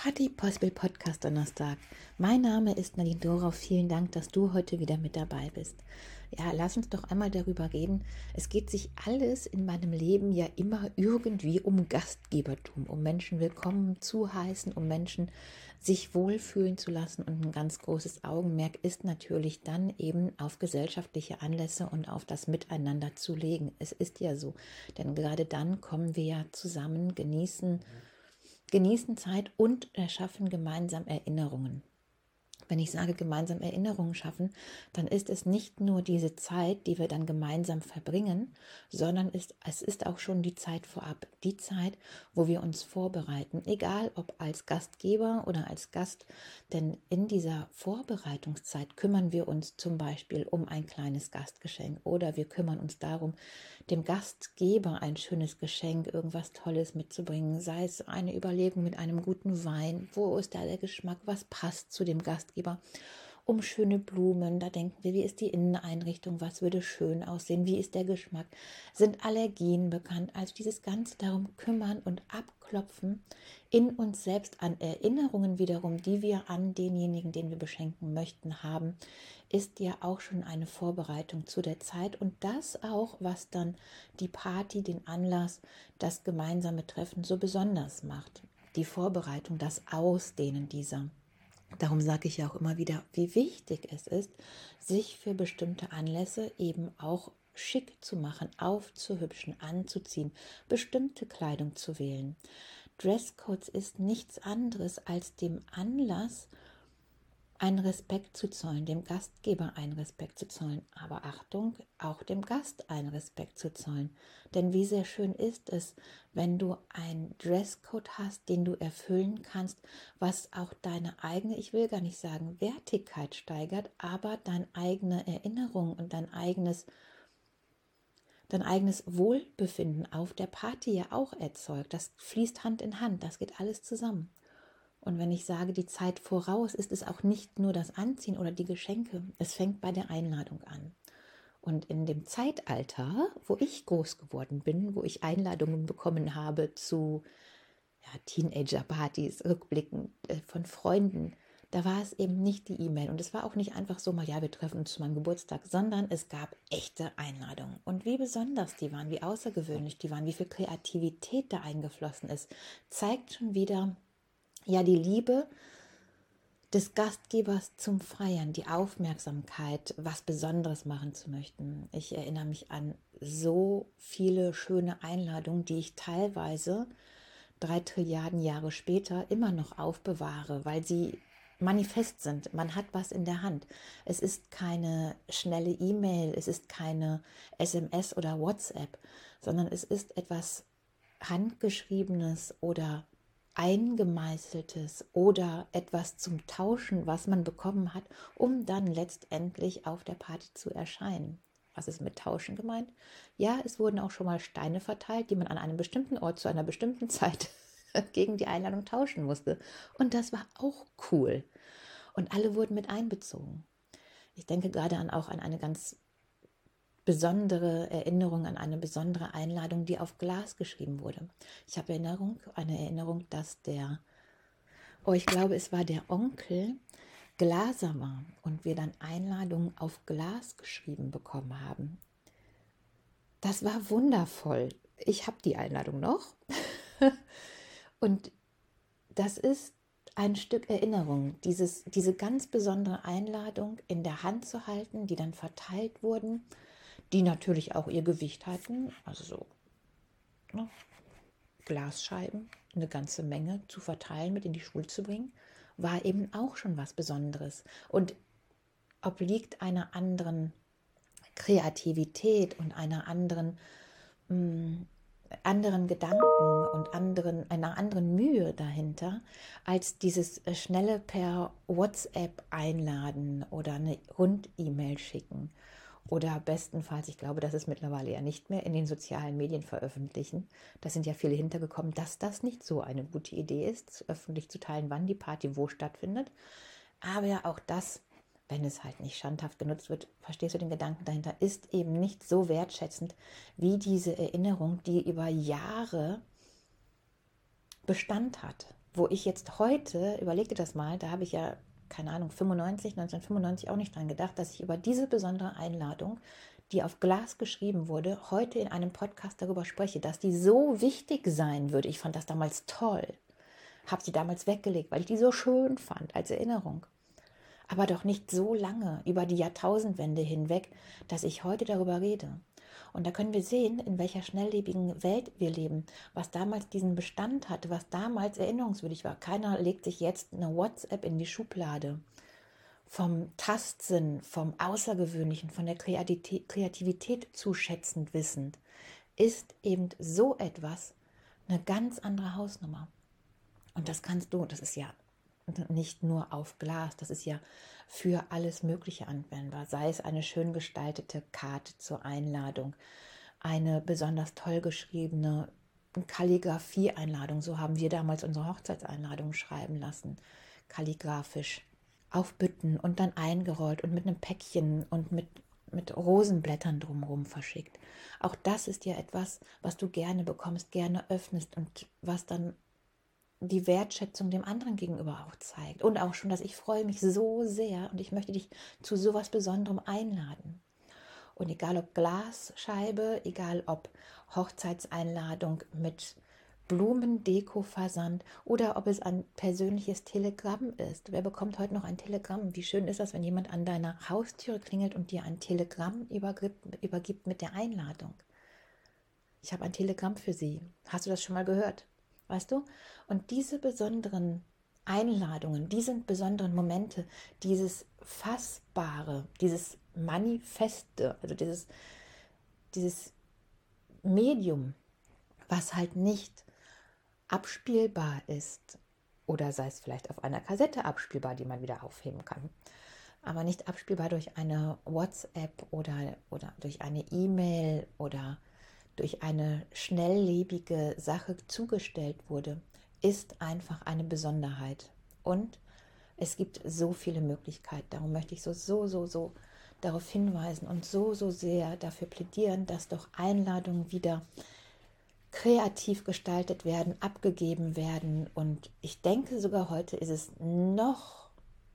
Party Possible Podcast Donnerstag. Mein Name ist Nadine Dorauf. Vielen Dank, dass du heute wieder mit dabei bist. Ja, lass uns doch einmal darüber reden. Es geht sich alles in meinem Leben ja immer irgendwie um Gastgebertum, um Menschen willkommen zu heißen, um Menschen sich wohlfühlen zu lassen. Und ein ganz großes Augenmerk ist natürlich dann eben auf gesellschaftliche Anlässe und auf das Miteinander zu legen. Es ist ja so, denn gerade dann kommen wir ja zusammen, genießen Zeit und erschaffen gemeinsam Erinnerungen. Wenn ich sage, gemeinsam Erinnerungen schaffen, dann ist es nicht nur diese Zeit, die wir dann gemeinsam verbringen, sondern es ist auch schon die Zeit vorab, die Zeit, wo wir uns vorbereiten, egal ob als Gastgeber oder als Gast, denn in dieser Vorbereitungszeit kümmern wir uns zum Beispiel um ein kleines Gastgeschenk oder wir kümmern uns darum, dem Gastgeber ein schönes Geschenk, irgendwas Tolles mitzubringen, sei es eine Überlegung mit einem guten Wein, wo ist da der Geschmack, was passt zu dem Gastgeber, um schöne Blumen, da denken wir, wie ist die Inneneinrichtung, was würde schön aussehen, wie ist der Geschmack, sind Allergien bekannt, also dieses Ganze darum kümmern und abklopfen in uns selbst an Erinnerungen wiederum, die wir an denjenigen, den wir beschenken möchten, haben, ist ja auch schon eine Vorbereitung zu der Zeit und das auch, was dann die Party, den Anlass, das gemeinsame Treffen so besonders macht. Die Vorbereitung, das Ausdehnen dieser. Darum sage ich ja auch immer wieder, wie wichtig es ist, sich für bestimmte Anlässe eben auch schick zu machen, aufzuhübschen, anzuziehen, bestimmte Kleidung zu wählen. Dresscodes ist nichts anderes als dem Anlass, einen Respekt zu zollen, dem Gastgeber einen Respekt zu zollen, aber Achtung, auch dem Gast einen Respekt zu zollen. Denn wie sehr schön ist es, wenn du einen Dresscode hast, den du erfüllen kannst, was auch deine eigene, ich will gar nicht sagen Wertigkeit steigert, aber deine eigene Erinnerung und dein eigenes Wohlbefinden auf der Party ja auch erzeugt. Das fließt Hand in Hand, das geht alles zusammen. Und wenn ich sage, die Zeit voraus, ist es auch nicht nur das Anziehen oder die Geschenke. Es fängt bei der Einladung an. Und in dem Zeitalter, wo ich groß geworden bin, wo ich Einladungen bekommen habe zu Teenager-Partys, rückblickend von Freunden, da war es eben nicht die E-Mail. Und es war auch nicht einfach so mal, ja, wir treffen uns zu meinem Geburtstag, sondern es gab echte Einladungen. Und wie besonders die waren, wie außergewöhnlich die waren, wie viel Kreativität da eingeflossen ist, zeigt schon wieder, ja, die Liebe des Gastgebers zum Feiern, die Aufmerksamkeit, was Besonderes machen zu möchten. Ich erinnere mich an so viele schöne Einladungen, die ich teilweise 3 Trilliarden Jahre später immer noch aufbewahre, weil sie manifest sind. Man hat was in der Hand. Es ist keine schnelle E-Mail, es ist keine SMS oder WhatsApp, sondern es ist etwas Handgeschriebenes oder Eingemeißeltes oder etwas zum Tauschen, was man bekommen hat, um dann letztendlich auf der Party zu erscheinen. Was ist mit Tauschen gemeint? Ja, es wurden auch schon mal Steine verteilt, die man an einem bestimmten Ort zu einer bestimmten Zeit gegen die Einladung tauschen musste. Und das war auch cool. Und alle wurden mit einbezogen. Ich denke gerade auch an eine ganz besondere Erinnerung, an eine besondere Einladung, die auf Glas geschrieben wurde. Ich habe eine Erinnerung, dass ich glaube, es war der Onkel, Glaser war und wir dann Einladungen auf Glas geschrieben bekommen haben. Das war wundervoll. Ich habe die Einladung noch und das ist ein Stück Erinnerung, diese ganz besondere Einladung in der Hand zu halten, die dann verteilt wurden, die natürlich auch ihr Gewicht hatten, also so Glasscheiben, eine ganze Menge zu verteilen, mit in die Schule zu bringen, war eben auch schon was Besonderes und obliegt einer anderen Kreativität und einer anderen Gedanken und einer anderen Mühe dahinter, als dieses schnelle per WhatsApp einladen oder eine Rund-E-Mail schicken oder bestenfalls, ich glaube, das ist mittlerweile ja nicht mehr, in den sozialen Medien veröffentlichen. Da sind ja viele hintergekommen, dass das nicht so eine gute Idee ist, öffentlich zu teilen, wann die Party wo stattfindet. Aber ja, auch das, wenn es halt nicht schandhaft genutzt wird, verstehst du den Gedanken dahinter, ist eben nicht so wertschätzend wie diese Erinnerung, die über Jahre Bestand hat. wo ich jetzt heute, überleg dir das mal, da habe ich ja, keine Ahnung, 1995 auch nicht dran gedacht, dass ich über diese besondere Einladung, die auf Glas geschrieben wurde, heute in einem Podcast darüber spreche, dass die so wichtig sein würde. Ich fand das damals toll, habe sie damals weggelegt, weil ich die so schön fand als Erinnerung. Aber doch nicht so lange, über die Jahrtausendwende hinweg, dass ich heute darüber rede. Und da können wir sehen, in welcher schnelllebigen Welt wir leben, was damals diesen Bestand hatte, was damals erinnerungswürdig war. Keiner legt sich jetzt eine WhatsApp in die Schublade. Vom Tastsinn, vom Außergewöhnlichen, von der Kreativität zuschätzend wissend, ist eben so etwas eine ganz andere Hausnummer. Und das kannst du, das ist ja nicht nur auf Glas, das ist ja für alles Mögliche anwendbar, sei es eine schön gestaltete Karte zur Einladung, eine besonders toll geschriebene Kalligrafie-Einladung, so haben wir damals unsere Hochzeitseinladung schreiben lassen, kalligrafisch auf Bütten und dann eingerollt und mit einem Päckchen und mit Rosenblättern drumherum verschickt. Auch das ist ja etwas, was du gerne bekommst, gerne öffnest und was dann die Wertschätzung dem anderen gegenüber auch zeigt. Und auch schon, dass ich freue mich so sehr und ich möchte dich zu sowas Besonderem einladen. Und egal ob Glasscheibe, egal ob Hochzeitseinladung mit Blumendeko-Versand oder ob es ein persönliches Telegramm ist. Wer bekommt heute noch ein Telegramm? Wie schön ist das, wenn jemand an deiner Haustüre klingelt und dir ein Telegramm übergibt mit der Einladung. Ich habe ein Telegramm für Sie. Hast du das schon mal gehört? Weißt du? Und diese besonderen Einladungen, diese besonderen Momente, dieses Fassbare, dieses Manifeste, also dieses Medium, was halt nicht abspielbar ist, oder sei es vielleicht auf einer Kassette abspielbar, die man wieder aufheben kann, aber nicht abspielbar durch eine WhatsApp oder durch eine E-Mail oder durch eine schnelllebige Sache zugestellt wurde, ist einfach eine Besonderheit. Und es gibt so viele Möglichkeiten. Darum möchte ich so darauf hinweisen und so sehr dafür plädieren, dass doch Einladungen wieder kreativ gestaltet werden, abgegeben werden. Und ich denke sogar heute ist es noch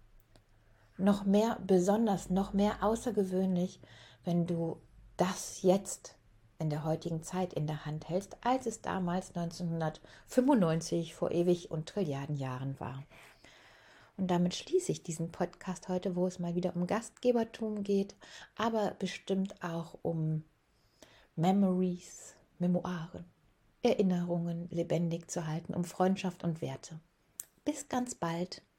mehr besonders, noch mehr außergewöhnlich, wenn du das jetzt in der heutigen Zeit in der Hand hältst, als es damals 1995 vor ewig und Trilliarden Jahren war. Und damit schließe ich diesen Podcast heute, wo es mal wieder um Gastgebertum geht, aber bestimmt auch um Memories, Memoiren, Erinnerungen lebendig zu halten, um Freundschaft und Werte. Bis ganz bald.